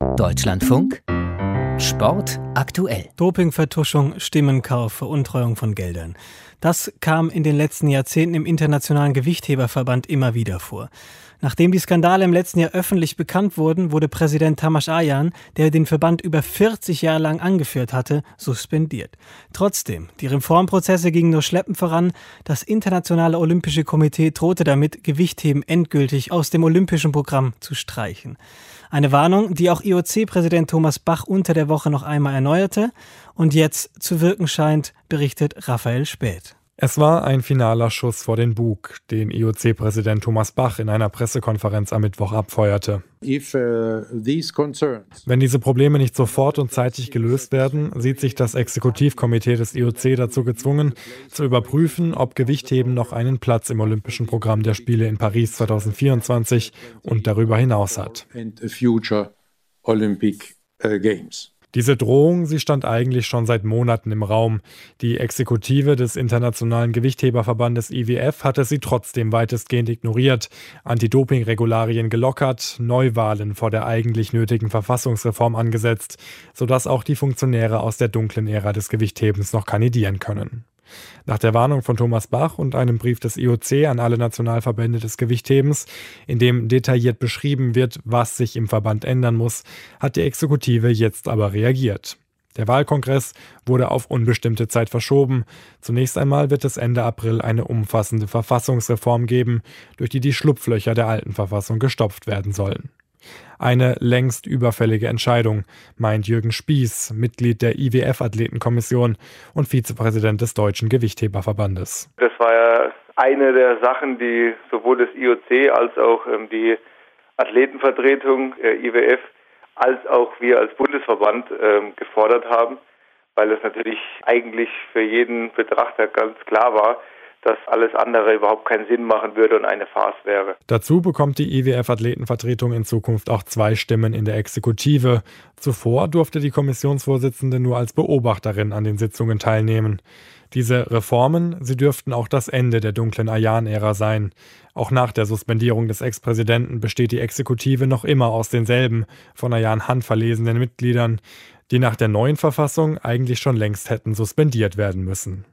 Deutschlandfunk Sport aktuell. Dopingvertuschung, Stimmenkauf, Veruntreuung von Geldern. Das kam in den letzten Jahrzehnten im Internationalen Gewichtheberverband immer wieder vor. Nachdem die Skandale im letzten Jahr öffentlich bekannt wurden, wurde Präsident Tamas Ayan, der den Verband über 40 Jahre lang angeführt hatte, suspendiert. Trotzdem, die Reformprozesse gingen nur schleppend voran. Das Internationale Olympische Komitee drohte damit, Gewichtheben endgültig aus dem olympischen Programm zu streichen. Eine Warnung, die auch IOC-Präsident Thomas Bach unter der Woche noch einmal erneuerte und jetzt zu wirken scheint, berichtet Raphael Späth. Es war ein finaler Schuss vor den Bug, den IOC-Präsident Thomas Bach in einer Pressekonferenz am Mittwoch abfeuerte. Wenn diese Probleme nicht sofort und zeitig gelöst werden, sieht sich das Exekutivkomitee des IOC dazu gezwungen, zu überprüfen, ob Gewichtheben noch einen Platz im olympischen Programm der Spiele in Paris 2024 und darüber hinaus hat. Diese Drohung, sie stand eigentlich schon seit Monaten im Raum. Die Exekutive des Internationalen Gewichtheberverbandes IWF hatte sie trotzdem weitestgehend ignoriert, Anti-Doping-Regularien gelockert, Neuwahlen vor der eigentlich nötigen Verfassungsreform angesetzt, sodass auch die Funktionäre aus der dunklen Ära des Gewichthebens noch kandidieren können. Nach der Warnung von Thomas Bach und einem Brief des IOC an alle Nationalverbände des Gewichthebens, in dem detailliert beschrieben wird, was sich im Verband ändern muss, hat die Exekutive jetzt aber reagiert. Der Wahlkongress wurde auf unbestimmte Zeit verschoben. Zunächst einmal wird es Ende April eine umfassende Verfassungsreform geben, durch die die Schlupflöcher der alten Verfassung gestopft werden sollen. Eine längst überfällige Entscheidung, meint Jürgen Spieß, Mitglied der IWF-Athletenkommission und Vizepräsident des Deutschen Gewichtheberverbandes. Das war ja eine der Sachen, die sowohl das IOC als auch die Athletenvertretung IWF als auch wir als Bundesverband gefordert haben, weil es natürlich eigentlich für jeden Betrachter ganz klar war, dass alles andere überhaupt keinen Sinn machen würde und eine Farce wäre. Dazu bekommt die IWF-Athletenvertretung in Zukunft auch 2 Stimmen in der Exekutive. Zuvor durfte die Kommissionsvorsitzende nur als Beobachterin an den Sitzungen teilnehmen. Diese Reformen, sie dürften auch das Ende der dunklen Ayan-Ära sein. Auch nach der Suspendierung des Ex-Präsidenten besteht die Exekutive noch immer aus denselben, von Ayan handverlesenen Mitgliedern, die nach der neuen Verfassung eigentlich schon längst hätten suspendiert werden müssen.